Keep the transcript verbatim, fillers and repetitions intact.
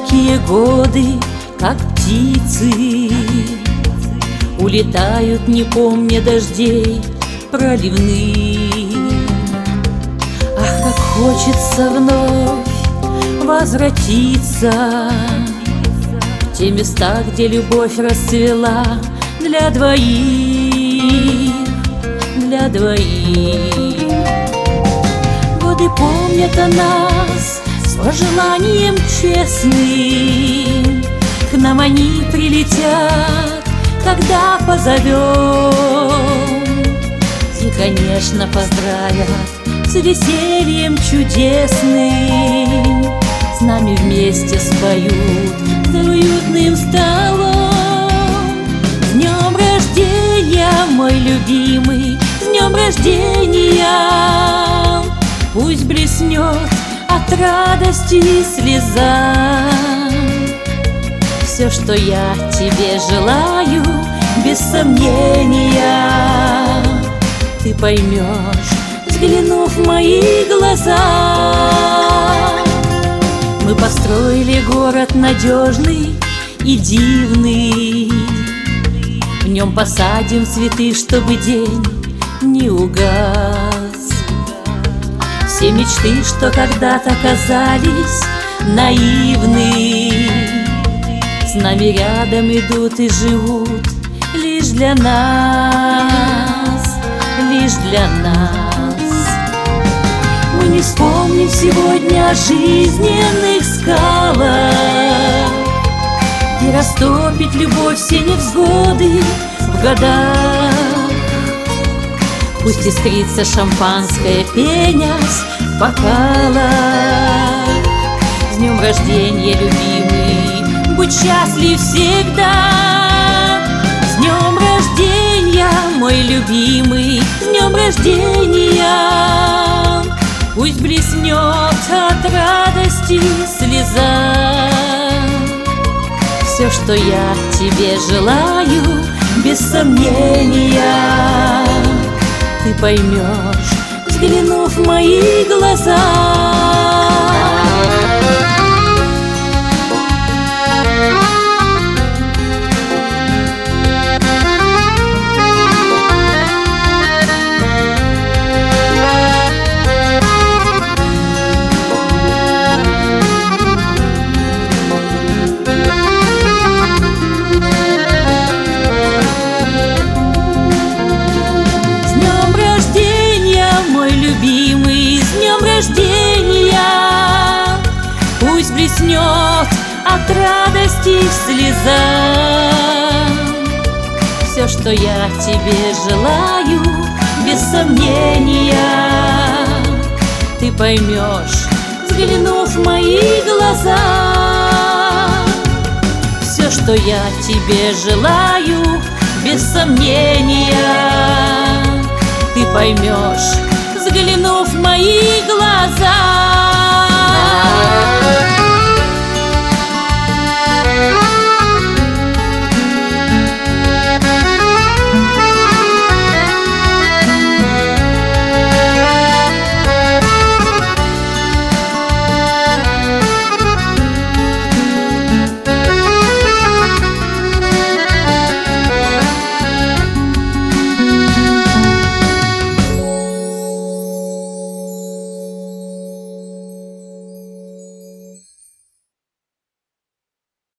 далекие годы, как птицы, улетают, не помня дождей проливных. Ах, как хочется вновь возвратиться в те места, где любовь расцвела для двоих, для двоих. Годы помнят о нас с пожеланием честным. К нам они прилетят, когда позовем, и, конечно, поздравят с весельем чудесным. С нами вместе споют за уютным столом. С днем рождения, мой любимый, с днем рождения! Пусть блеснет от радости слеза. Все, что я тебе желаю, без сомнения, ты поймешь, взглянув в мои глаза. Мы построили город надежный и дивный. В нем посадим цветы, чтобы день не угас. Все мечты, что когда-то казались наивны, с нами рядом идут и живут лишь для нас, лишь для нас. Мы не вспомним сегодня о жизненных скалах, где растопит любовь все невзгоды в годах. Пусть искрится шампанское, пенясь в бокалах. С днем рождения, любимый, будь счастлив всегда. С днем рождения, мой любимый, с днем рождения! Пусть блеснет от радости слеза. Все, что я тебе желаю, без сомнения, ты поймешь, взглянув в мои глаза. Любимый, с днем рождения! Пусть блеснет от радости слеза. Все, что я тебе желаю, без сомнения, ты поймешь, взглянув в мои глаза. Все, что я тебе желаю, без сомнения, ты поймешь, взглянув в мои глаза.